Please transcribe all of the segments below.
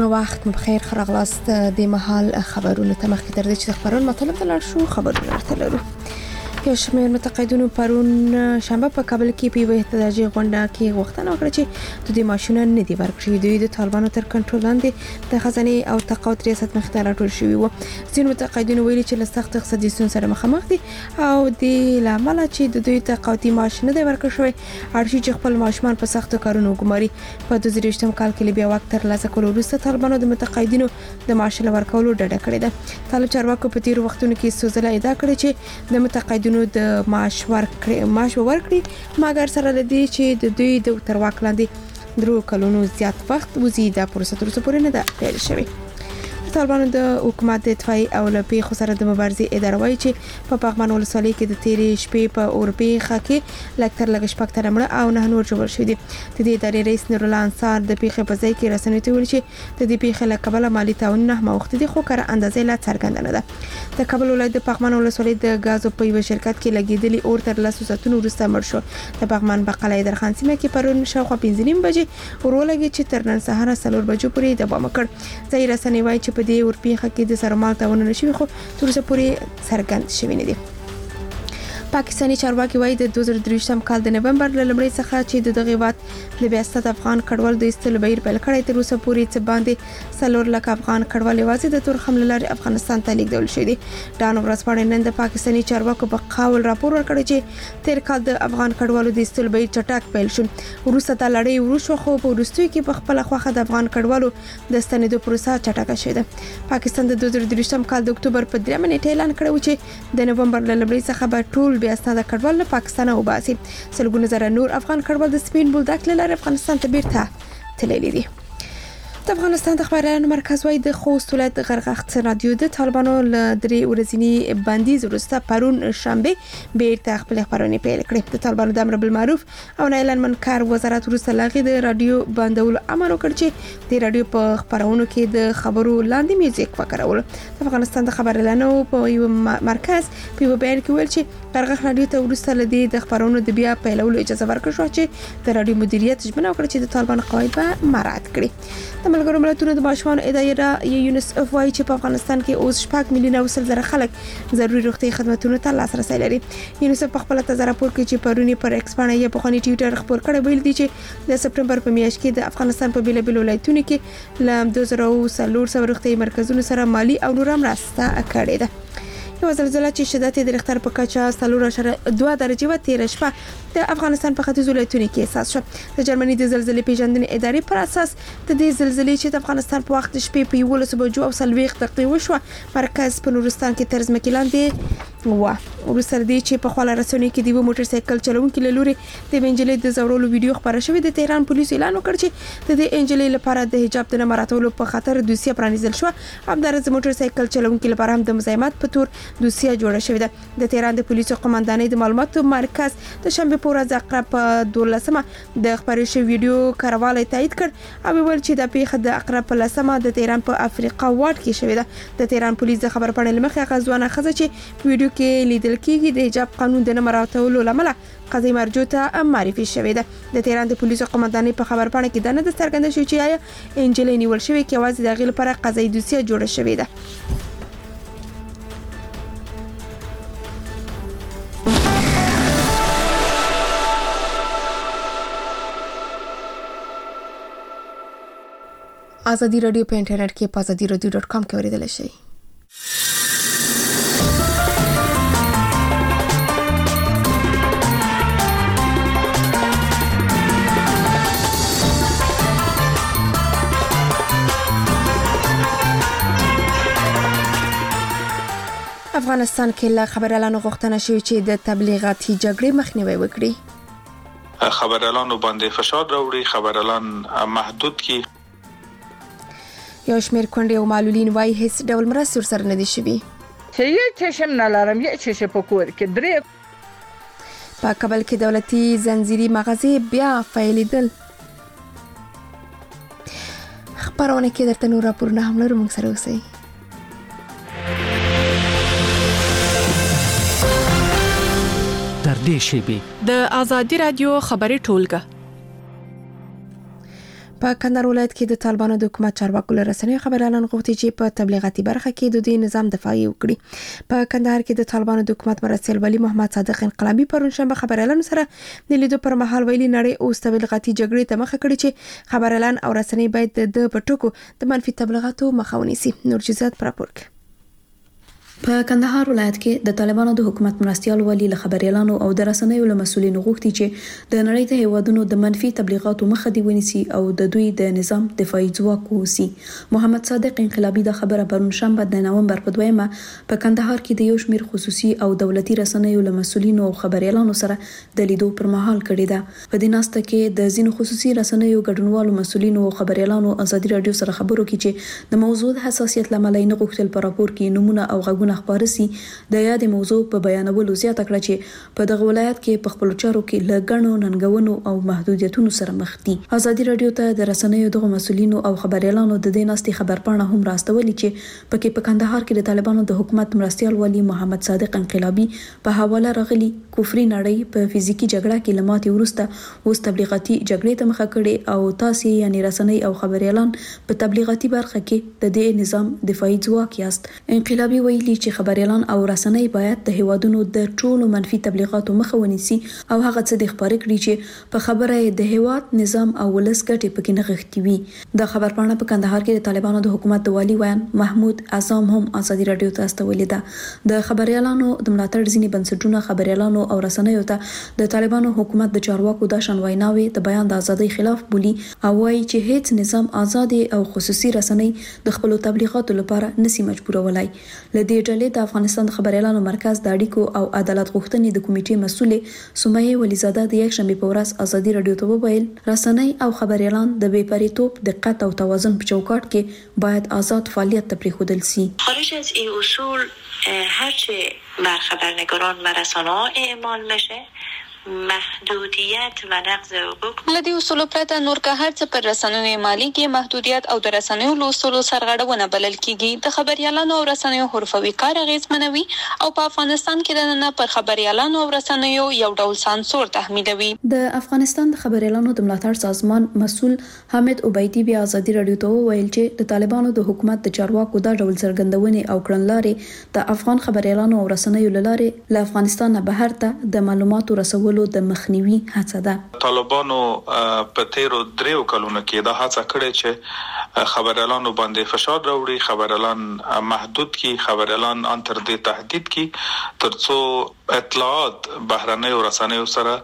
وخت بخیر خراغلاست د محل خبرونه ته مخکې تر دې چې خبرونه مطلب دلار شو خبرونه ورته لرو. یو شمېر متقاعدونو پرون شنبه په کابل کې په یوه احتجاجي غونډه کې غوښتنه وکړه چې د دې ماشونه نه دی ورکړي. دوی د طالبانو تر کنټرول لاندې د خزانه او تقاعد ریاست مخ ته راټول شوی وو. ځینې متقاعدونو ویلي چې له سخت اقتصادي ستونزو سره مخامخ دي او د لامل چې د دوی تقاعدي معاش نه دی ورکړل شوی ارشي چې خپل ماشومان په سختو کارونو ګماري. په 2023 کال کې بیا وخت تر لاسه کول وروسته طالبانو د متقاعدینو د معاش ورکولو ډډه کړې ده. طالب چارواکو په تیر وختونو کې سوزله ادعا کړې چې د متقاعدینو د معاش ورکړي مګر سره د دې چې د دوی د تر واک لاندې درو کلونو زیات وخت وزي د پروسه تر څو پورې نه ده پیل شوی. طالبانو د حکومت د دفاعي او لپی خو سره د مبارزې اداره وایي چې په پغمان ولسوالۍ کې د تیرې شپې په اورپی خاکې لکتر لګ شپک تر مړه او نه نور جوړ شوی دي. د دې ادارې رئیس نور الله انصار د پیښې په ځای کې رسنۍ ته ویل چې د دې پیښې له کبله مالی تعاون نه موخت دي خو کار اندازې لا څرګنده نه ده. د کابل ولایت د پغمان ولسوالۍ د غازو په یو شرکت کې لګیدلی اور تر لاسو ساتونو وروسته مړ شو. د پغمان بقاله درخان سیمه کې پرون شاوخوا 5:30 بجې ورولګي چې تر نن سهار 4 بجو پورې دوام وکړ. ځای رسنۍ وایي چې په دې ورپیخه کې د سرمال تاونه نشوي خو تر اوسه پورې څرګند شوی نه دی. پاکستاني چارواکي وایي د 2023 کال د نومبر له لومړۍ څخه چې د دغه وخت د بیاست افغان کډوال د استلو بهیر پیل کړی تر اوسه پورې څه باندې 4 لک افغان کډوال یوازې د تور حمله لارې افغانستان ته لیږدول شوی دي. ډان ورځپاڼې نن د پاکستاني چارواکو په قول راپور ورکړی چې تیر کال د افغان کډوالو د استلو بهیر چټک پیل شو. وروسته د لړۍ وروشو خو په وروستیو کې په خپل خوخه د افغان کډوالو د ستنېدو پروسه چټکه شوه ده. پاکستان د 2023 کال د اکتوبر په 3 نیټه اعلان کړی چې د نومبر له لومړۍ څخه به ټول بیاست د کډوال له پاکستان او باسي. سلګونه زره نور افغان کډوال د سپین بولدک لاره افغانستان ته بیرته تللی دي. د افغانستان د خبرونو مرکز وایي د خوست ولایت غرغښت رادیو د طالبانو له 3 ورځنی بندیز وروسته پرون شنبه بیرته خپل خبرونه پیل کړې. د طالبانو د امر بالمعروف او اعلان منکر وزارت وروسته لاغي د رادیو بندول امر وکړ چې د رادیو په خبرونو کې د خبرو لاندې میوزیک وکړول. د افغانستان د خبرونو په یو مرکز په یو بیان کې ویل چې غرغښت رادیو ته وروسته لدی د خبرونو د بیا پیلولو اجازه ورکړه شو چې د رادیو مدیریت ژمنه وکړه چې د طالبانو قواعد به مراعات کړي. د ملګرو ملتونو د ماشومان ادارې یونیسف وایي چې په افغانستان کې اوس 6 میلیونه وسل زره خلک ضروري روغتي خدماتو ته لاسرسي لري. یونیسف په خپل تازه راپور کې چې پرونی پر ایکس باندې یې په خونی ټویټر خبر کړی ویل دي چې د سپټمبر په میاشت کې د افغانستان په بیلابیل ولایتونو کې ل 2000 روغتي مرکزونو سره مالی او نور مرسته کړې ده. یو زلزلہ چې شدت د ریختر په کچه 4.2 درجه و تیر شپه د افغانستان په ختیځ ولایتونو کې احساس شو. د جرمني د زلزلې پیژندنې ادارې پر اساس د دې زلزلې چې د افغانستان په وخت شپې په 11 بجو او 40 دقیقې وشو مرکز په نورستان کې تر ځمکې لاندې و. ورسره دي چې په خواله رسنۍ کې د موټر سایکل چلونکو له لوري د انجلۍ د زورولو ویډیو خبره شوې. د تهران پولیسو اعلان وکړ چې د دې انجلۍ لپاره د حجاب د مراتبو په خاطر دوسیه پرانیزل شو. همدارس موټر سایکل چلونکو لپاره هم د مزاحمت په تور دوسیه جوړه شوې ده. د تهران د پولیسو قومندانۍ د معلوماتو مرکز د شنبه په ورځ اقرا په 12مه د خبري شوی ویډیو کارواله تایید کړ او ویل چې د پیښه د اقرا په 10مه د تهران په افریقا واټ کې شوې ده. د تهران پولیس د خبر پاڼې لمخې غزوانه خزه چې ویډیو کې لیدل کېږي د حجاب قانون د نه مراعاتولو لامل قضیه مرجو ته معرفي شوې ده. د تهران د پولیسو قومندانۍ په خبر پاڼه کې د نه د څرګنده شو چې آیا انجلۍ نیول شوې کې आवाज د غیل لپاره قضیه دوسیه جوړه شوې ده. ازادي رادیو په انټرنیټ کې په azadiradio.com کې اوریدل شي. افغانستان کې له خبريالانو غوښتنه شوې چې د تبلیغاتي جګړې مخنیوي وکړي. خبريالانو باندې فشار راوړي، خبريالان محدود کی. یو شمېر کونډې او معلولین وايي هیڅ ډول مرستې سره نه دي شوي. چې یو چشم نلرم، یو چشم په کور کې درې. په کابل کې دولتي زنجیري مغازې بیا فعالیدل. خبرونه کې درته نور راپورونه هم لرو، موږ سره اوسئ. در دې شیبې د ازادي رادیو خبري ټولګه په کندهار ولایت کې د طالبانو د حکومت چارواکو له رسنیو خبريالان غوښتي چې په تبلیغاتي برخه کې د دې نظام دفاعي وکړي. په کندهار کې د طالبانو د حکومت مرستیال ولی محمد صادق انقلابی پرون شنبه خبريالانو سره د لیدو پر مهال ویلي نړۍ اوس تبلیغاتي جګړې ته مخه کړې چې خبريالان او رسنۍ باید د پټکو د منفي تبلیغاتو مخه ونیسي. نور جزئیات پر راپور کې. په کندهار ولایت کې د طالبانو د حکومت مرستیال ولی له خبريالانو او د رسنیو له مسولینو غوښتي چې د نړۍ د هیوادونو د منفي تبلیغاتو مخه دی ونیسي او د دوی د نظام دفاعي ځواک ووسی. محمد صادق انقلابی د خبره پرون شنبه د نومبر په 2 په کندهار کې د یو شمېر خصوصي او دولتي رسنیو له مسولینو او خبريالانو سره د لیدو پر مهال کړی ده. په دې ناسته کې د ځینو خصوصي رسنیو ګډونوالو مسولینو او خبريالانو ازادي رادیو سره خبرو کې چې د موضوع حساسیت لامل نه غوښتل پر راپور کې نمونه او غږونه خبرسي د یاد موضوع په بیانولو زیاته کړه چې په دغه ولایت کې په خپل چارو کې لګڼو ننګونو او محدودیتونو سره مخ دي. ازادي رادیو ته د رسنیو دغه مسولینو او خبريالانو د دې ناستي خبرپاڼه هم راستولې چې پکې په کندهار کې د طالبانو د حکومت مرستیال ولی محمد صادق انقلابی په حواله راغلي کفري نړۍ په فزیکی جګړه کې لماتي ورسته اوس تبلیغاتي جګړې ته مخه کړي او تاسو یعنی رسنۍ او خبريالان په تبلیغاتي برخه کې د دې نظام دفاعي ځواک یاست. انقلابی ویلي چې خبريالان او رسنۍ باید د هیوادونو د ټولو منفي تبلیغاتو مخه ونیسي او هغه څه د خبرې کړي چې په خبره د هیواد نظام او ولس ګټې پکې نه غښتي وي. د خبرپاڼه په کندهار کې د طالبانو د حکومت د والی ویان محمود اعظم هم ازادي رادیو ته استولې ده. د خبريالانو د ملاتړ ځینی بنسټونه خبريالانو او رسنیو ته د طالبانو حکومت د چارواکو د شنویناوي د بیان د ازادۍ خلاف بولی او وايي چې هیڅ نظام آزاد او خصوصي رسنۍ د خپل تبلیغاتو لپاره نسی مجبورولای. لدې ډلې د افغانستان د خبريالانو مرکز د اړیکو او عدالت غوښتنې د کمیټې مسولې سمیه ولیزاده د یک شنبه په ورځ ازادي رادیو ته وویل رسنۍ او خبريالان د بې پریتوب دقت او توازن په چوکاټ کې باید آزاد فعالیت ته پریښودل شي. خارج از این اصول هرچه بر خبرنگاران و رسانه‌ها اعمال بشه محدودیت و نقض حقوق لدی اصول پرته نور که هر څه پر رسنیو مالی کې محدودیت او د رسنیو له اصولو سرغړونه بلل کیږي. د خبريالانو او رسنیو حرفوي کار اغیزمنوي او په افغانستان کې د نه پر خبريالانو او رسنیو یو ډول سانسور تحمیلوي. د افغانستان د خبريالانو د ملاتړ سازمان مسول حامد عبیدی بیا ازادي رادیو ته ویل چې د طالبانو د حکومت د چارواکو د ډول څرګندونې او کړنلارې د افغان خبريالانو او رسنیو لاره له افغانستان نه بهر ته د معلوماتو رسولو د مخنیوي هڅه ده. طالبانو په تیرو 3 کلونو کې دا هڅه کړې چې خبريالانو باندې فشار راوړي، خبريالان محدود کی، خبريالان ان تر دې تهدید کی ترڅو اطلاعات بهرنۍ رسنیو سره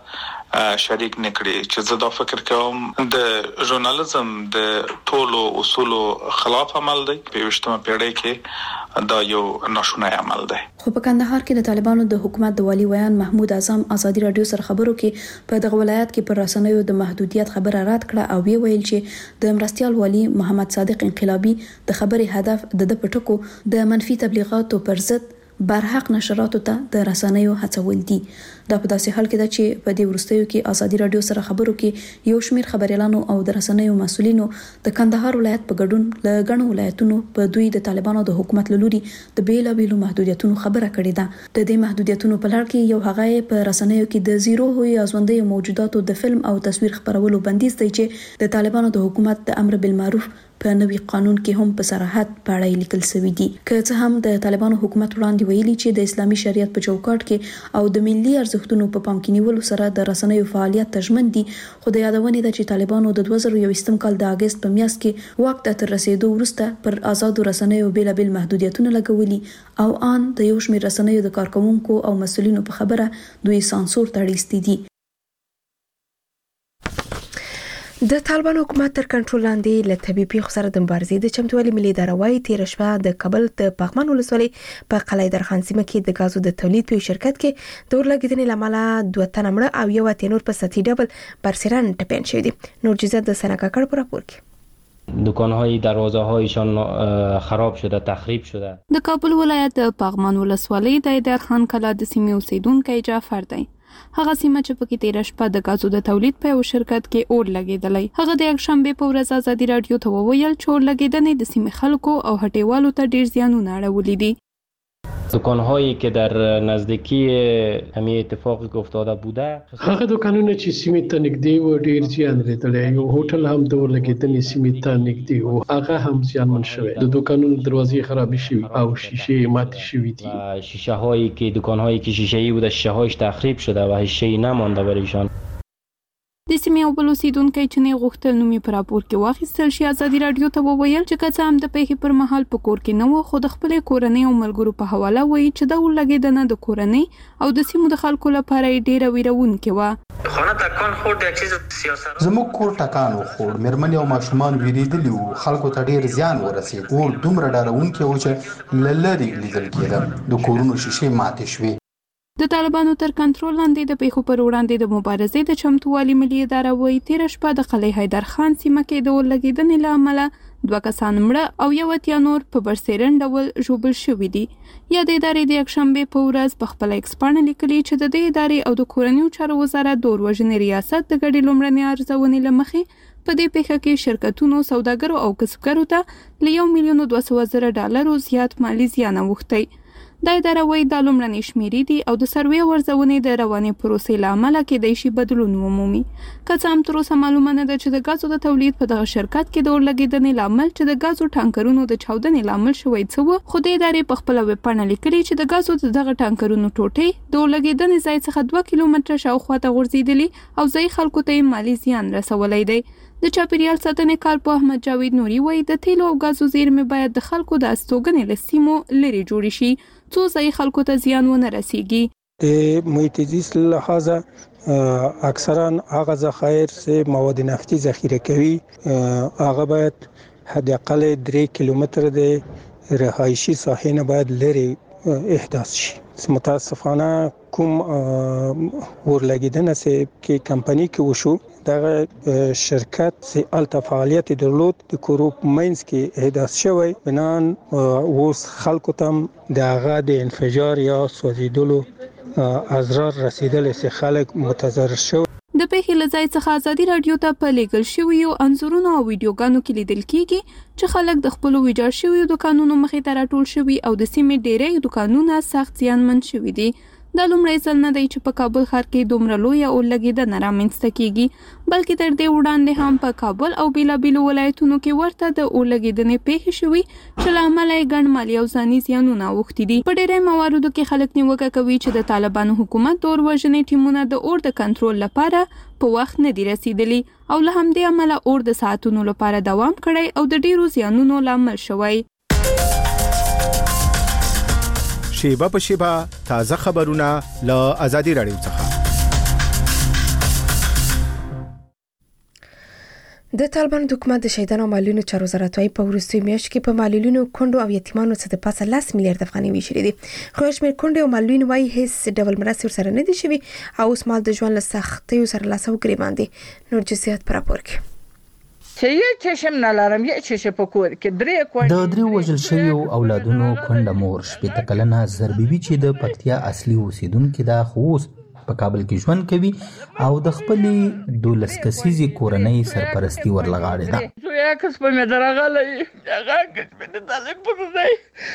شریک نکړي. چې زه دا فکر کوم د ژورنالیزم د ټولو اصولو خلاف عمل دی. په 20مه پیړۍ کې دا یو ناشونی عمل دی. خو په کندهار کې د طالبانو د حکومت د والی ویان محمود اعظم ازادي رادیو سره خبرو کې په دغه ولایت کې پر رسنیو د محدودیت خبره رد کړه او ویل چې د مرستیال والی محمد صادق انقلابی د خبرې هدف د پټکو د منفي تبلیغاتو پر ضد برحق نشراتو ته د رسنیو هڅول دي. دا په داسې حال کې ده چې په دې وروستیو کې ازادي رادیو سره خبرو کې یو شمېر خبريالانو او د رسنیو مسولینو د کندهار ولایت په ګډون له غنو ولایتونو په دوی د طالبانو د حکومت لوري د بیلابېلو محدودیتونو خبره کړې ده. د دې محدودیتونو په لړ کې یو هغه په رسنیو کې د زیرو هوی ازوندې موجوداتو د فلم او تصویر خبرولو بندیز دی چې د طالبانو د حکومت د امر بالمعروف په نوي قانون کې هم په صراحت پاړای لیکل شوی دی. که څه هم د طالبانو حکومت وړاندې ویلي چې د اسلامي شریعت په چوکاټ کې او د ملي ارزښتونو په پام کې نیولو سره د رسنیو فعالیت تضمین دي، خو د یادونې ده چې طالبانو د 2021 کال د اگست په میاشت کې واک ته تر رسیدو وروسته پر آزادو رسنیو بیلابل محدودیتونه لګولي او ان د یو شمېر رسنیو د کارکونکو او مسؤلینو په خبره دوی سانسور ته اړیستي دي. د طالبانو حکومت تر کنټرول لاندې له طبي پیښو سره د مبارزې د چمتووالي ملي اداره وايي تیر شپه د کابل د پغمان ولسوالۍ په قلعه درخان سیمه کې د غازو د تولید په شرکت کې د اورلګیدنې لامل 2 تنه مړه او یو تنور په سطحي ډول برسران ټپین شوی دي. نور جزئیات د سناکا کړ په راپور کې. دکان‌های دروازه‌هایشان خراب شده، تخریب شده. د کابل ولایت د پغمان ولسوالۍ د درخان کلا د سیمې اوسیدونکو جعفر دی. هغه سیمه چې پکې تیر شپه د غازو د تولید په یو شرکت کې اور لګیدلی. هغه د یک شنبه په ورځ ازادي رادیو ته وویل چې اور لګیدنې د سیمې خلکو او هټیوالو ته ډیر زیانونه اړولې دي. دکان‌هایی که در نزدیکی همین اتفاقی که افتاده بوده هغه دکانونه چې سیمې ته نږدې و ډیر زیان لیدلی، یو هوټل هم د ورلګېدنې سیمې ته نږدې و، هغه هم زیانمن شوی، د دکانونو دروازې خرابې شوي او شیشه ماتې شوي دي. شیشه هایی که دکان‌هایی که شیشه‌ای بوده شیشه هایش تخریب شده و شیشه نمانده بر ایشان. د سیمې او بل اوسیدونکي چې نه غوښتل نوم یې په راپور کې واخیستل شي ازادي رادیو ته وویل چې که څه هم د پیښې پر مهال په کور کې نه و، خو د خپلې کورنۍ او ملګرو په حواله وایي چې د اورلګېدنه د کورنۍ او د سیمو د خلکو لپاره ډېره ویرونکې وه. زموږ کور ټکان وخوړ، مېرمنې او ماشومان ویریدلي وو، خلکو ته ډېر زیان ورسېد، اور دومره ډارونکی و چې له لرې لیدل کېده، د کورونو شیشې ماتې شوې. د طالبانو تر کنټرول لاندې د پیښو پر وړاندې د مبارزې د چمتووالي ملي اداره وایي تېره شپه د قلعه حیدرخان سیمه کې د اورلګېدنې له امله 2 کسان مړه او 1 نور په برسېرن ډول ژوبل شوي دي. یا د ادارې د یکشنبې په ورځ په خپله ایکس پاڼه لیکلي چې د دې ادارې او د کورنیو چارو وزارت د اوروژنې ریاست د ګډې لومړنۍ ارزونې له مخې په دې پیښه کې شرکتونو، سوداګرو او کسبګرو ته له $1,200,000 زیات مالی زیان اوښتی. دا اداره وایي دا لومړنۍ شمیرې دي او د سروې او ارزونې د روانې پروسې له امله کېدای شي بدلون ومومي. که څه هم تر اوسه معلومه نه ده چې د ګازو د تولید په دغه شرکت کې د اورلګېدنې لامل چې د ګازو ټانکرونو د چاودنې لامل شوی څه و، خو د ادارې په خپله ویبپاڼه لیکلي چې د ګازو د دغه ټانکرونو ټوټې د اورلګېدنې ځای څخه 2 کیلومتره شاوخوا ته غورځېدلي او ځایي خلکو ته یې مالي زیان رسولی دی. د چاپیریال ساتنې کارپوه احمد جاوید نوري وایي د تیلو او ګازو زیرمې باید د خلکو د استوګنې له سیمو لرې جوړې شي څو ځایي خلکو ته زیان ونه رسیږي. د محیط زیست له لحاظه اکثرا هغه ذخایر چې مواد نفتي ذخیره کوي هغه باید حداقل 3 کیلومتر د رهایشي ساحې نه باید لرې احداث شي. متاسفانه کوم اورلګېدنه چې کمپنی کې وشو دغه شرکت چې الته فعالیت درلود د کوروپ مینز کې احداث شوی، بنان اوس خلکو تم دغه د انفجار یا سوځیدلو اضرار رسیدل چې خلک متضرر شو. د پیښې له ځای څخه ازادي رادیو ته په لیږل شویو انځورونو او ویډیوګانو کې لیدل کېږي چې خلک د خپلو ویجاړ شویو دوکانونو مخې ته راټول شوي او د سیمې ډېری دوکانونه سخت زیانمن شوي دي. دا لومړی ځل نه دی چې په کابل ښار کې دومره لویه اورلګېدنه رامنځته کېږي، بلکې تر دې وړاندې هم په کابل او بېلابېلو ولایتونو کې ورته د اورلګېدنې پیښې شوي چې له امله یې ګڼ مالي او ځاني زیانونه اوښتي دي. په ډېری مواردو کې خلک نیوکه کوي چې د طالبانو حکومت د اور وژنې ټیمونه د اور د کنټرول لپاره په وخت نه دي رسیدلي او له همدې امله اور د ساعتونو لپاره دوام کړی او د ډېرو زیانونو لامل شوی. شیبه په شیبه تازه خبرونه له ازادي رادیو څخه. د طالبانو د حکومت د شهیدانو او معلولینو چارو وزارت وايي په وروستیو میاشتو کې په معلولینو، کونډو او یتیمانو څخه د پاسه 10 میلیارډ افغانۍ ویشلې دي. خو شمېر کونډو او معلولین وايي هیڅ ډول مرستې ورسره نه دي شوي او اوس مال د ژوند له سختیو سره لاس او ګریوان دي. نور جزئیات پر راپور کې. چې یې چشم نه لرم یې چشم په کور کې د 3 وژل شویو اولادونو کونډه مور شپېته کلنه زربیبي چې د پکتیا اصلي اوسیدونکې ده خو اوس په کابل کې ژوند کوي او د خپلې 12 کسیزې کورنۍ سرپرستی ورلغاړې ده. زویا کس په مې درغله هغه کس په طالب په ځای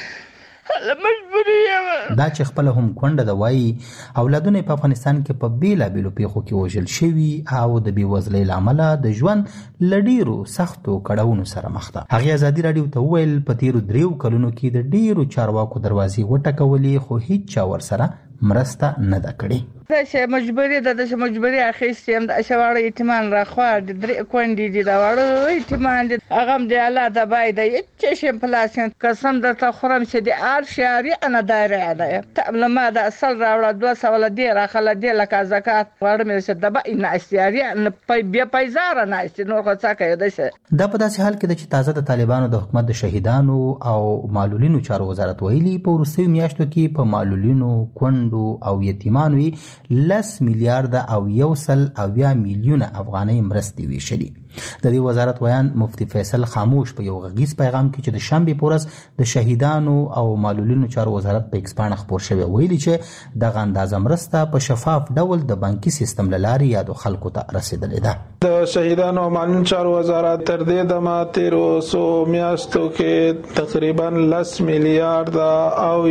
دا چې خپل هم کونډه د وایي اولادونه په افغانستان کې په بیلابېلو پیښو کې وژل شوي او د بېوزلۍ له امله د ژوند له ډېرو سختو کړاوونو سره مخ ده. هغې ازادي راډیو ته وویل په تېرو 3 کلونو کې د ډېرو چارواکو دروازې وټکولې خو هیڅ چا ورسره مرسته نه ده کړې. دا چې مجبوري ده چې مجبوري اخیستې هم د شواړو یتیمان راخوا د 3 کونډې دي دا وړو یتیمان دي هغه هم د الله د بای د چشم پلاسین قسم درته خورم چې د شعري انا دایره ده تعمل ما د اصل راوړه 200 ولدي راخله دی لکه زکات وړم چې دبا ان استیاري ان بیا پیزار نه است نور څه کوي ده. دا په داسې حال کې چې تازه د طالبانو د حکومت د شهیدانو او معلولینو چارو وزارت ویلي په وروستیو میاشتو کې په معلولینو، کونډو کونډو او یتیمانو 10 میلیارډ او 1.8 میلیونه افغانۍ مرستې ویشلي. د دې وزارت ویان مفتي فیصل خاموش په یو غږیز پیغام کې چې د شنبې په ورځ د شهیدانو او معلولینو چارو وزارت په ایکس پاڼه خپور شوی ویلي چې دغه اندازه مرسته په شفاف ډول د بانکي سیستم له لارې یادو خلکو ته رسیدلې ده. د شهیدانو او معلولینو چارو وزارت تر دې دمه تیرو څو میاشتو کې تقریبا 10 میلیارډ او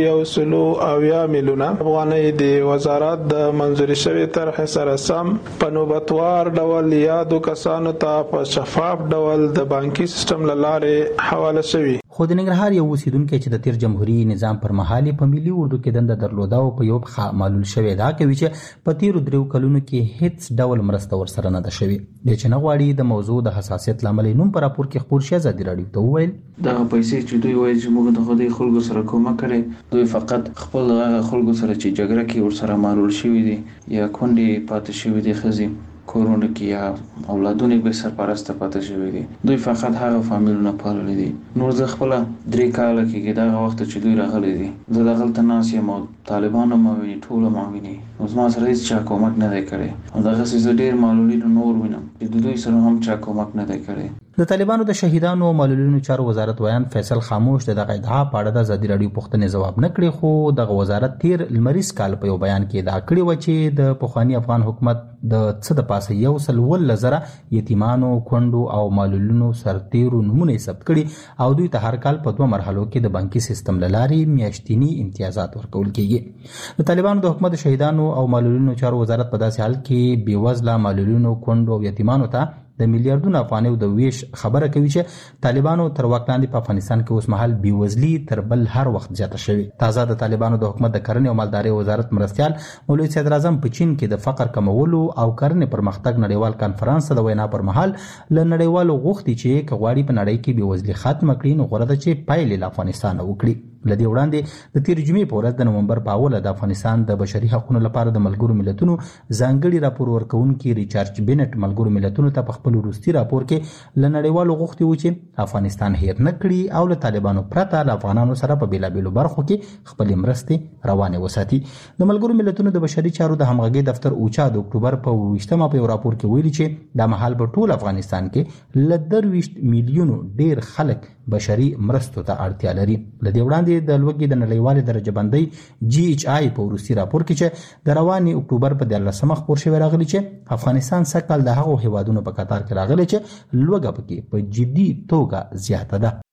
1.8 میلیونه افغانۍ د وزارت د منځوري شوی طرح سره سم په نوبتوار ډول یادو کسانو ته په شفاف ډول د بانکي سیستم له لارې حواله شوی. خو د ننګرهار یو اوسیدونکی چې د تیر جمهوریت نظام پر مهال په ملي اردو کې دنده درلوده او په یو معلول شوی دا کوي چې په تیرو 3 کلونو کې هیڅ ډول مرسته ورسره نه ده شوی. د چې نه غواړي د موضوع د حساسیت لامل نوم پر راپور کې خبر شي ازادي راډیو ته وویل دا پیسې چې دوی وایي چې موږ د خدای خلکو سره کومه کړي دوی فقط خپل خلکو سره چې جګړه کې ورسره معلول شوی دي یا کونډې پاتې شوی دي خزي کورونه کې یا اولادونه به سرپرسته پاتې شوی دي دوی فقط هغه فامیلونه پاللي دي. نور زه خپل 3 کال کې دا وخت چې دوی راغلي دي زه دغلته ناس یم طالبانو ما ویني ټول ما ویني نو زما سره هیڅ چا کومک نه دی کړی او دغه څه ډیر معلولین نور وینم چې دوی سره هم چا کومک نه دی کړی. د طالبانو د شهیدانو او معلولینو چارو وزارت ویان فیصل خاموش دغه ادعا په اړه د ازادي راډیو پوښتنې ځواب نه کړی خو دغه وزارت تیر لمریز کال په یو بیان کې ادعا کړی و چې د پخوانی افغان حکومت د څه د پاسه 1.1 یتیمانو کونډو او معلولینو سرتیرو نمونه ثبت کړي او دوی ته هر کال په 2 مرحلو کې د بانکي سیستم لارې میاشتنی امتیازات ورکول کیږي. د طالبانو د حکومت شهیدانو او معلولینو چارو وزارت په داسې حال کې بیوزله معلولینو کونډو او یتیمانو ته د میلیارډونو افغانیو د ویش خبره کوي چې طالبانو تر واک لاندې په افغانستان کې اوس مهال بیوزلي تر بل هر وخت زیاته شوې. تازه د طالبانو د حکومت د کرنې او مالدارۍ وزارت مرستيال مولوي صدر اعظم په چین کې د فقر کمولو او کرنې پرمختګ نړیوال کانفرنس د وینا پر مهال ل نړیوالو غوښتي چې کغواړي په نړۍ کې بیوزلي ختمه کړي نو غوړه ده چې پایلې له افغانستان وکړي. لدی وړاندې د تیر جمعې په ورځ د نومبر په اوله د افغانستان د بشري حقوقو لپاره د ملګرو ملتونو ځانګړي راپور ورکونکي ریچارډ بینټ ملګرو ملتونو ته په خپل وروستي راپور کې ل نړیوالو غوښتي و چې افغانستان هیر نه کړي او له طالبانو پرته له افغانانو سره په بیلابیلو برخو کې خپل مرستې روانه وساتي. د ملګرو ملتونو د بشري چارو د همغږي دفتر اوچا د اکتوبر په 28مه په راپور کې ویلي چې د مهال په ټول افغانستان کې ل 23 میلیونو ډیر خلک بشري مرستو ته اړتیا لري. لدی وړاندې د لوګي د نړیوال درجه بندۍ GHI په وروستي راپور کې چې د رواني اکتوبر په 13مه خبر شوی راغلی چې افغانستان سکهال د هغو هیوادونو په قطار کې راغلی چې لوګه پکې په جدي توګه زیاته ده.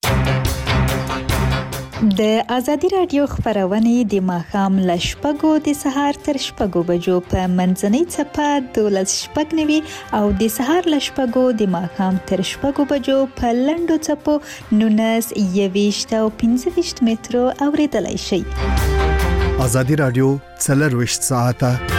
د ازادي رادیو خبرونه د ماښام ل شپږو د سهار تر شپږو بجو په منځنۍ چپه 12:09 او د سهار ل شپږو د ماښام تر شپږو بجو په لنډو چپو 19 او 15 مترو اوریدلای شئ. ازادي رادیو 24 ساعته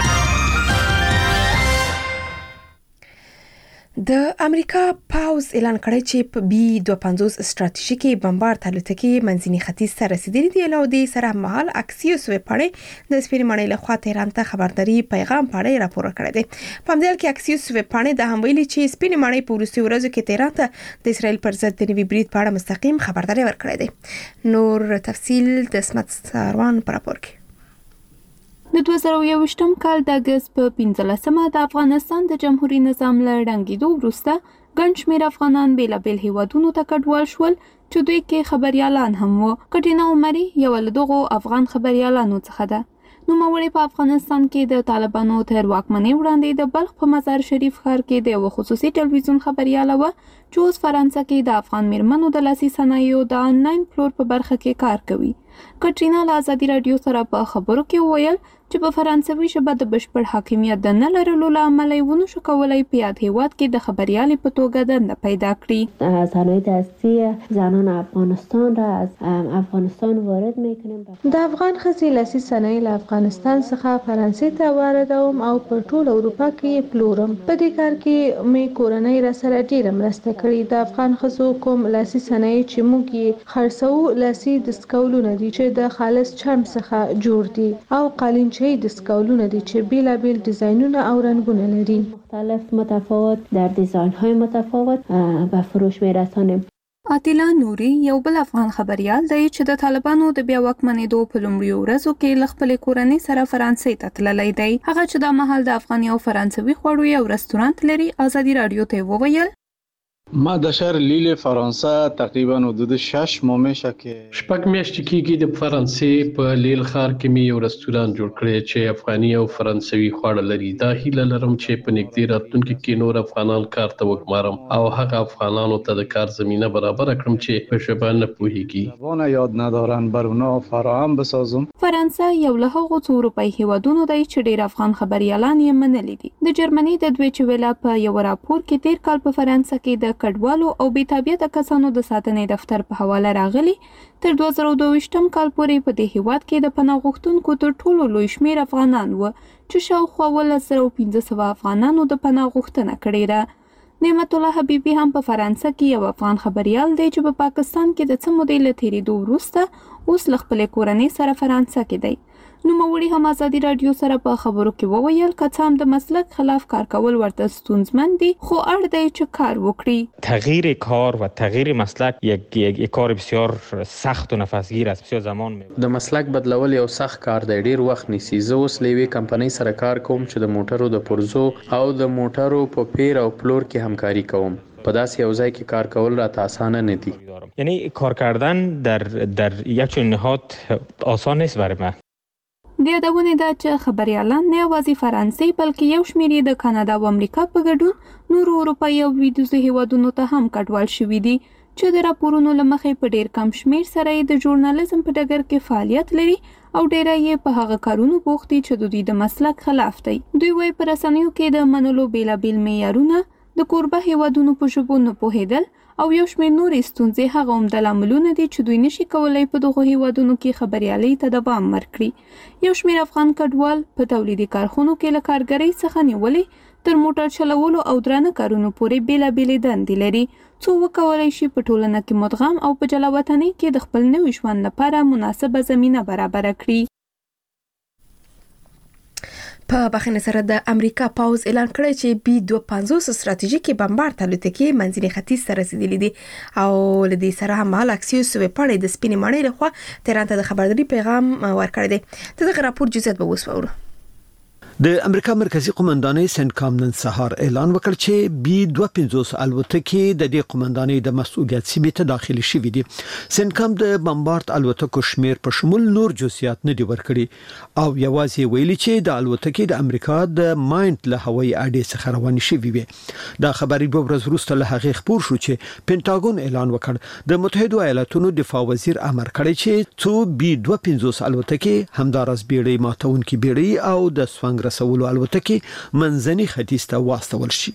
د امریکا پاوز اعلان کړی چې په B-52 ستراتیژیکي بمبارد الوتکې منځني ختیځ ته رسیدلې دي او د سره مهال اکسیوس ویبپاڼې د سپین ماڼۍ لخوا تهران ته خبرداري پیغام پاڼې راپور کړی دی. په همدې کې اکسیوس ویبپاڼې د هم ویلي چې سپین ماڼۍ په وروستي ورځو کې تهران ته د اسرائیل پر ضد د نوي برید په اړه مستقیم خبرداري ورکړې ده. نور تفصیل د اسمت ساروان پر راپور کې. د 2021م کال د اگست په 15مه د افغانستان د جمهوریت نظام له ړنګېدو وروسته ګڼ شمېر افغانان بیلابیل هیوادونو ته کډوال شول چې دوی کې خبريالان هم وو. کټینا عمري یو له دغو افغان خبريالانو څخه ده. نوموړی په افغانستان کې د طالبانو تر واکمنۍ وړاندې د بلخ په مزار شریف ښار کې د یو خصوصي ټلویزیون خبرياله وه چې اوس فرانسه کې د افغان میرمنو د لاسي صنایعو د آنلاین پلور په برخه کې کار کوي. کټرینا له ازادي رادیو سره په خبرو کې وویل چې په فرانسوي ژبه د بشپړ حاکمیت د نه لرلو له امله یې ونشو کولی په یاد هیواد کې د خبریالۍ په توګه دنده پیدا کړي. صنایع دستی زنان افغانستان را از افغانستان وارد میکنیم. د افغان ښځې لاسي صنایع له افغانستان څخه فرانسې ته واردوم او په ټول اروپا کې پلورم. په دې کار کې مې کورنۍ را سره ډیره مرسته کړې. د افغان ښځو کوم لاسي صنایع چې موږ یې خرڅوو لاسي دستکولونه دي چې د خالص چرم څخه جوړ دي او قالینچې دستکولونه دي چې بیلابیل ډیزاینونه او رنگونه لري. مختلف متفاوت در دیزاین های متفاوت به فروش میرسانیم. عطیلا نوري یو بل افغان خبريال دی چې د طالبانو د بیا واکمنېدو په لومړیو ورځو کې له خپلې کورنۍ سره فرانسې ته تللی دی. هغه چې د مهال د افغاني او فرانسوي خوړو یو رستورانت لري ازادي رادیو ته وویل ما در شهر لیل فرانسه تقریبا حدود 6 ماه میشه که شپږ میاشتې کېږي د فرانسې په لیل ښار کې می یو رستورانت جوړ کړی چې افغاني او فرانسوي خواړه لري. دا هیله لرم چې په نږدې راتلونکي کې نور افغانان کار ته وګمارم او هغه افغانانو ته د کار زمینه برابر کړم چې په ژبه نه پوهیږي. زبان یاد ندارن بر اونا فراهم بسازم. فرانسه یو له هغو څو اروپایي هیوادونو دی چې ډېر افغان خبريالان یې منلي دي. د جرمني د دویچ ویله په یو راپور کې تیر کال په فرانسه کې د کډوالو او بې تابعیته کسانو د ساتنې دفتر په حواله راغلي تر 2022م کال پورې په دې هیواد کې د پناه غوښتونکو تر ټولو لوی شمیر افغانان و چې شاوخوا 1500 افغانانو د پناه غوښتنه کړې ده. نعمت الله حبیبي هم په فرانسه کې یو افغان خبريال دی چې په پاکستان کې د څه مودې له تېرېدو وروسته اوس له خپلې کورنۍ سره فرانسه کې دی. نوموړي هم ازادي رادیو سره په خبرو کې وویل که څه هم د مسلک خلاف کار کول ورته ستونزمن دي خو اړ دی چې کار وکړي. تغییر کار و تغییر مسلک یک کار بسیار سخت و نفسگیر است. بسیار زمان د مسلک بدلول یو سخت کار دی، ډیر وخت نیسي. زه اوس لوي کمپنۍ سره کار کوم چې د موټرو د پرزو او د موټرو په پیر او پلور کې همکاري کوم. په داسې یو ځای کې کار کول راته اسانه نه دي. یعنی کار کردن در یک چنین نهاد آسان نیست برای من. د یادونې ده چې خبريالان نه یوازې فرانسې بلکې یو شمېر د کاناډا او امریکا په ګډون نورو اروپایي او لویدیځو هیوادونو ته هم کډوال شوي دي چې د راپورونو له مخې په ډېر کم شمېر سره د ژورنالیزم په ډګر کې فعالیت لري او ډېری یې په هغه کارونو بوخت دي چې د دوی د مسلک خلاف دی. دوی وايي په رسنیو کې د منلو بیلابیل معیارونه، د کوربه هیوادونو په ژبو نه پوهېدل او یو شمېر نورې ستونزې هغه عمده لاملونه دي چې دوی نشي کولی په دغو هیوادونو کې خبریالۍ ته دوام ورکړي. یو شمېر افغان کډوال په تولیدي کارخونو کې له کارګرۍ څخه نیولې تر موټر چلولو او درانه کارونو پورې بیلابیلې دندې لري څو وکولی شي په ټولنه کې مدغم او په جلاوطنۍ کې د خپل نوي ژوند لپاره مناسبه زمینه برابره کړي. په بخښنې سره د امریکا پاوز اعلان کړی چې B-250 ستراتیژیکي بمبارد الوتکې منځني ختیځ ته رسیدلې دي او لدې سره هم اکسیوس ویپاړې د سپینې ماڼۍ لخوا تهران ته د خبرداري پیغام ورکړی دی. دغه راپور جزئیات به وسپارو. د امریکا مرکزی قومندانۍ سنټکام نن سهار اعلان وکړ چې B-250 الوتکې د دې قومندانۍ د مسؤلیت سیمې ته داخلي شوې دي. سنټکام د بمبارد الوتکو شمیر په شمول نور جزئیات نه دي ورکړي او یوازې ویلي چې د الوتکې د امریکا د ماینټ له هوایي اډې څخه روانې شوې وي. دا خبري په ورځ وروسته له هغه خبر شو چې پینټاګون اعلان وکړ د متحده ایالاتونو دفاع وزیر امر کړی چې څو B-250 الوتکې همدارس بیړۍ ماتونکي بیړۍ او د سوانګ رسولو الوتکې منځني ختیځ ته واستول شي.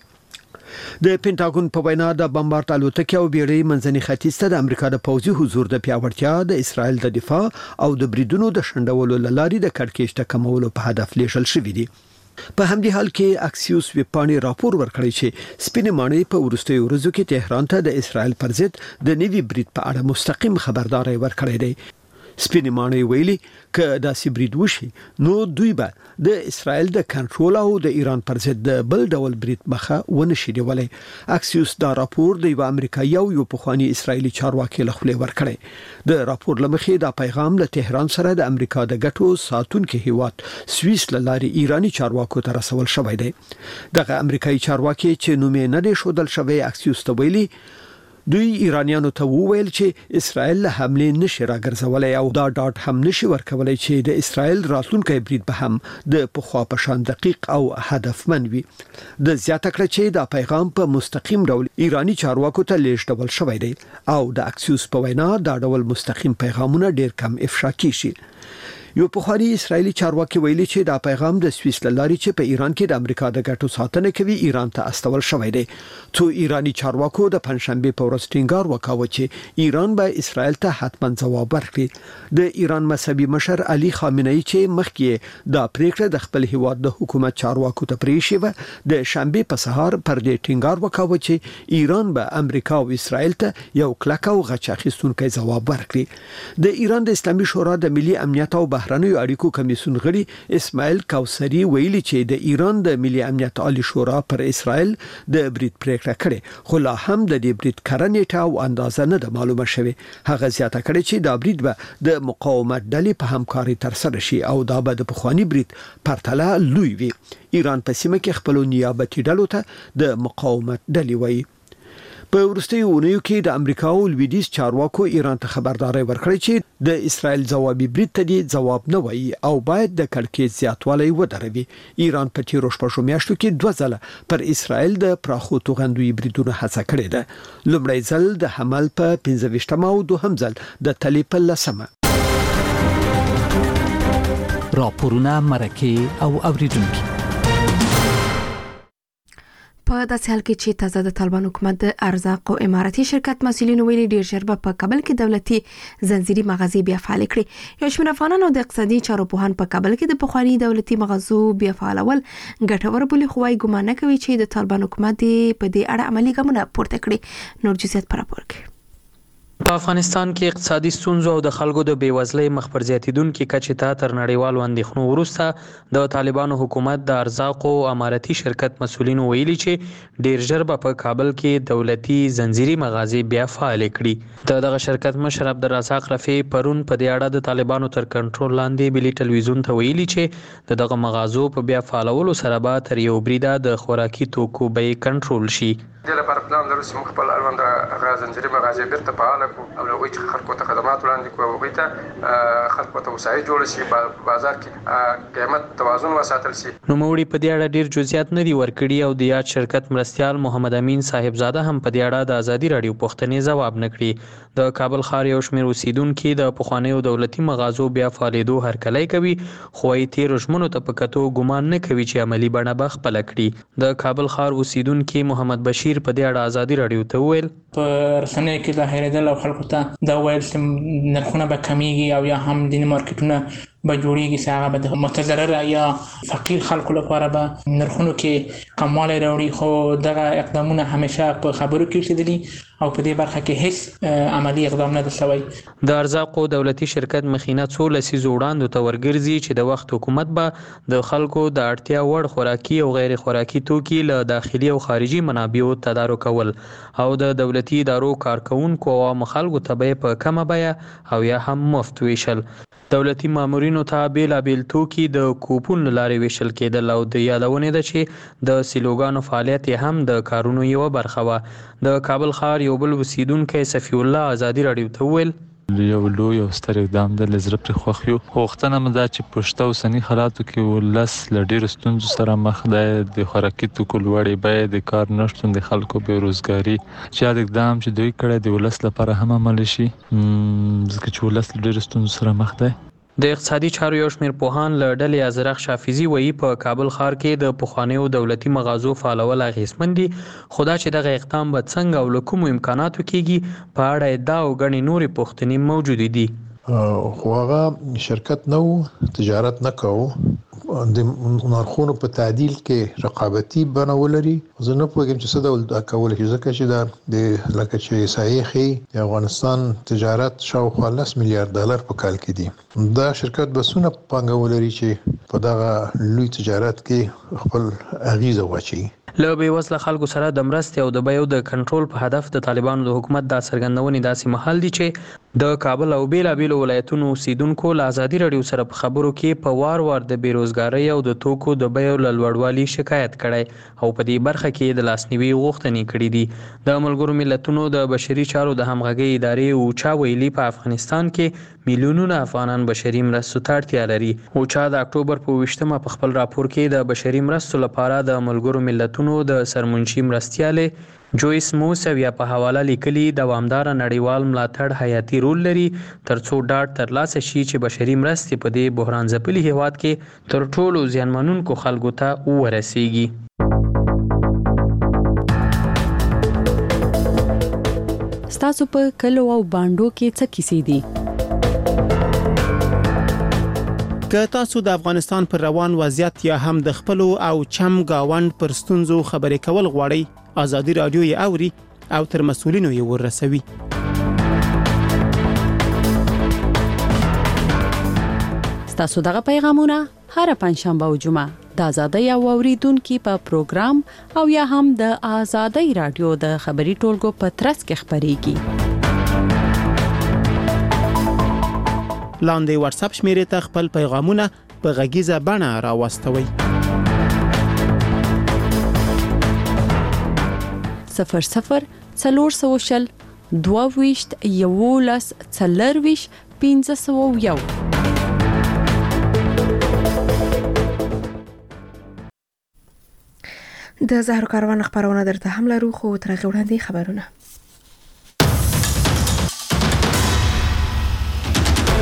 د پینټاګون په وینا د بمبارد الوتکې او بیړۍ منځني ختیځ ته د امریکا د پوځي حضور د پیاوړتیا، د اسرائیل د دفاع او د بریدونو د شنډولو لارې د کړکېچ ټکمولو په هدف لیږل شوې دي. په همدې حال کې اکسیوس ویپاڼې راپور ورکړی چې سپینې ماڼۍ په وروستیو ورځو کې تهران ته د اسرائیل پر ضد د نوي برید په اړه مستقیم خبرداري ورکړې ده. سپینې ماڼۍ ویلي ک داسې برید وشي نو دوی به د اسرائیل د کنټرول او د ایران پر ضد د بل ډول برید مخه ونشي نیولای. اکسیوس دا راپور د یو امریکایي یو پخوانی اسرائیلی چارواکي له خولې ورکړی. د راپور لمخې دا پیغام له تهران سره د امریکا د ګټو ساتونکو هیواد سویس لاري ایرانی چارواکو ته رسول شوی دی. دغه امریکایي چارواکي چې نوم یې نه دی شودل شوی اکسیوس ته ویلي دوی ایرانیانو ته وویل چې اسرائیل له حمله نشي راګرځولای او دا ډاټ هم نشي ورکولای چې د اسرائیل راتلونکي برید به هم د پخوا په شان دقیق او هدفمند وي. د زیاته کړ چې دا پیغام په مستقیم ډول ایرانی چارواکو ته لیږدول شوی دی او د اکسیوس په وینا دا ډول مستقیم پیغامونه ډیر کم افشا کیږي. یو پخوانی اسرائیلی چارواکي ویلي چې دا پیغام د سویس لاري چې په ایران کې د امریکا د ګټو ساتنه کوي ایران ته استول شوی دی. څو ایرانی چارواکو د پنځشنبه په ورځ ټینګار وکاوه چې ایران به اسرائیل ته حتما ځواب ورکړي. د ایران مذهبي مشر علي خامنه‌ای چې مخکې د پریکړه د خپل هیواد د حکومت چارواکو ته پریښی و د شنبه په سهار پر دې ټینګار وکاوه چې ایران به امریکا او اسرائیل ته یو کلک او غچ اخیستونکي ځواب ورکړي. د ایران د اسلامي شورا د ملي امنیت او بهرنیو اړیکو کمیسیون غړي اسماعیل کوثری ویلي چې د ایران د ملي امنیت عالی شورا پر اسرائیل د برید پریکړه کړې خو لا هم د دې برید کړنې او اندازه نه د معلومه شوی. هغه زیاته کړې چې دا برید به د مقاومت ډلې په همکاري تر سره شي او دا به د پخوانی برید پرتله لوی وي. ایران په سیمه کې خپل نیابتي ډلو ته د مقاومت ډلې وایي. په ورستیو اونیو کې د امریکا او لویدیز چارواکو ایران ته خبرداري ورکړې چې د اسرائیل ځوابي برید ته دی ځواب نه وایي او باید د کړکېچ زیاتوالی ودروي. ایران په تیرو شپږو میاشتو کې 2 ځله پر اسرائیل د پراخو توغندوي بریدونو هڅه کړې ده. لومړی ځل د حمل په 15 او دوهم ځل د تلې په 10. راپورونه مرکه او اوریدونکو په داسې حال کې چې تازه د طالبان حکومت د ارزاق او اماراتي شرکت مسؤلین ویلي ډیر ژر به په کابل کې دولتي زنجیري مغازې بیا فعال کړي. یو شمېر افغانانو د اقتصادي چارو پوهان په کابل کې د پخوانی دولتي مغازو بیا فعالول ګټور بولي خو وايي ګمان نه کوي چې د طالبان حکومت په دې اړه عملی ګامونه پورته کړي. نور جزئیات پر راپور کې. په افغانستان کې اقتصادي ستونزو او د خلکو د بیوزلۍ مخ پر زیاتیدونکو کچې ته تر نړیوالو اندېښنو وروسته د طالبانو حکومت د ارزاق او اماراتي شرکت مسؤلینو ویلي چې ډیر ژر به په کابل کې دولتي زنجیري مغازې بیا فعال کړي. دغه شرکت مشر عبدالرزاق رفیع پرون په دې اړه د طالبانو تر کنټرول لاندې ملي ټلویزیون ته ویلي چې دغه مغازو په بیا فعالولو سره به تر یو بریده د خوراکي توکو بیې کنټرول شي. د لپاره پلان لرو چې موږ خپل اړوند هغه زنجیري مغازې بیرته فعال کړو او هغوی چې خلکو ته خدمات وړاندې کړو هغوی ته خلکو ته وسایل جوړ شي بازار کې قیمت توازن وساتل شي. نوموړي په دې اړه ډیر جزئیات نه دي ورکړي او د یاد شرکت مرستیال محمد امین صاحبزاده هم په دې اړه د ازادي رادیو پوښتنې ځواب نه کړي. د کابل ښار یو شمېر اوسیدونکو د پخوانیو دولتي مغازو بیا فعالېدو هرکلی کوي خو یې تیرو ژمنو ته په کتو ګمان نه کوي چې عملی بڼه به خپله کړي. د کابل ښار اوسیدونکي محمد بشیر په دې اړه ازادي رادیو ته وویل په رسنیو کې د هیریدل او خلکو ته دا ویل چې نرخونه به کمیږي او یا هم د مارکیټونه به جوړیږي چې هغه به د متضرر یا فقیر خلکو لپاره به نرخونو کې کموالی راوړي خو دغه اقدامونه همیشه په خبرو کې اوسېدلي او په دې برخه کې هیڅ عملی اقدام نه دی شوی. د ارزاق دولتي شرکت مخینه 2 لسیزو وړاندې ته ورګرځي چې د وخت حکومت به د خلکو د اړتیا وړ خوراکي او غیر خوراکي توکي له داخلي او خارجي منابعو تدارک کول او د دولتي ادارو کارکونکو او خلکو ته په کمه بیه او یا هم مفت ویشل. دولتي مامورینو ته بیلابیل توکي د کوپون لارې ویشل کېدل او د یادونې ده چې د سیلوګانو فعالیت هم د کارونو یو برخه وه. د کابل ښار یو بل اوسیدونکی صفی الله ازادي رادیو ته وویل یو لوی او ستر اقدام د لزر پر خوښ یو غوښتنه مې دا چې پښتو اوسني حالاتو کې ولس له ډېرو ستونزو سره مخ دی. د خوراکي توکو لوړې بیې د کار نشتون د خلکو بېروزګاري چې دا اقدام چې دوی کړی د ولس لپاره هم عملي شي ځکه چې ولس له ډېرو ستونزو سره مخ دی. د اقتصادي چارو یو شمېر پوهان له ډلې ازرق شافیزي وایي په کابل ښار کې د پخوانیو دولتي مغازو فعالول اغېزمن دي خو دا چې دغه اقدام به څنګه او له کومو امکاناتو کېږي په اړه ادعا او ګڼې نورې پوښتنې موجودې دي. خو هغه شرکت نه تجارت نه کوو د نرخونو په تعدیل کې رقابتي بڼه ولري. زه نه پوهیږم چې څه ډول دا کولی شي ځکه چې دا د لکه چې احصایې ښیي د افغانستان تجارت شاوخوا $10 میلیارډ په کال کې دي. دا شرکت به څونه پانګه ولري چې په دغه لوی تجارت کې خپل اغیزه واچوي. له بېوزله خلکو سره د مرستې او د بیو د کنټرول په هدف د طالبانو د حکومت دا څرګندونې داسې مهال دي چې د کابل او بیلابیلو ولایتونو اوسیدونکو له ازادي رادیو سره په خبرو کې په وار د بیروزګارۍ او د توکو د بیو له لوړوالي شکایت کړی او په دې برخه کې د لاسنیوي غوښتنې کړې دي. د ملګرو ملتونو د بشري چارو د همغږۍ ادارې اوچا ویلي په افغانستان کې میلیونونه افغانان بشري مرستو ته اړتیا لري. اوچا د اکتوبر په 28 په خپل راپور کې د بشري مرستو لپاره د ملګرو ملتونو د سرمنشي مرستیالې جویس موسویا په حواله لیکلي دوامدار نړیوال ملاتړ حیاتي رول لري ترڅو ډاډ ترلاسه شي چې بشري مرستې په دې بحران ځپلي هیواد کې تر ټولو زیانمنونکو خلکو ته ورسیږي. ستاسو په کلو او باندو کې څه کیسې دي؟ که تاسو د افغانستان پر روان وضعیت یا هم د خپل او چم گاوند پر ستونزو خبرې کول غواړئ ازادي رادیو یې اوري او تر مسؤلینو یې ورسوي. ستاسو دغه پیغامونه هر پنځشنبه او جمعه د آزادۍ او اوریدونکو په پروګرام او یا هم د آزادۍ رادیو د خبري ټولګو په ترڅ کې خبريږي. لاندې واتس اپ شمیرې ته خپل پیغامونه په غږیزه بڼه راوستوئ. 00 400 22 11 40 501. د زهرو کاروان خبرونه درته هم لرو خو تر هغه وړاندې خبرونه.